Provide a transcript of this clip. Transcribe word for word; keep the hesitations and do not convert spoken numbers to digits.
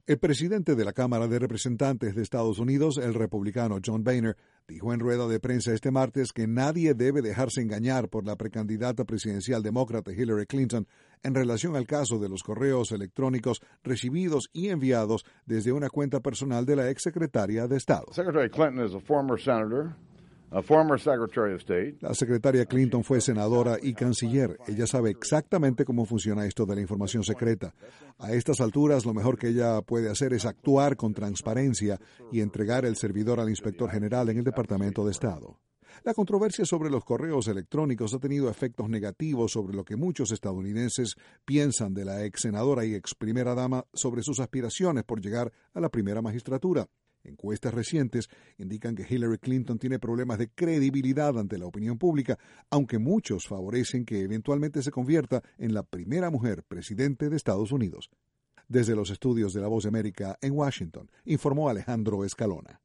El presidente de la Cámara de Representantes de Estados Unidos, el republicano John Boehner, dijo en rueda de prensa este martes que nadie debe dejarse engañar por la precandidata presidencial demócrata Hillary Clinton en relación al caso de los correos electrónicos recibidos y enviados desde una cuenta personal de la exsecretaria de Estado. Secretary Clinton is a former senator. A former Secretary of State. La secretaria Clinton fue senadora y canciller. Ella sabe exactamente cómo funciona esto de la información secreta. A estas alturas, lo mejor que ella puede hacer es actuar con transparencia y entregar el servidor al inspector general en el Departamento de Estado. La controversia sobre los correos electrónicos ha tenido efectos negativos sobre lo que muchos estadounidenses piensan de la ex senadora y ex primera dama sobre sus aspiraciones por llegar a la primera magistratura. Encuestas recientes indican que Hillary Clinton tiene problemas de credibilidad ante la opinión pública, aunque muchos favorecen que eventualmente se convierta en la primera mujer presidente de Estados Unidos. Desde los estudios de La Voz de América en Washington, informó Alejandro Escalona.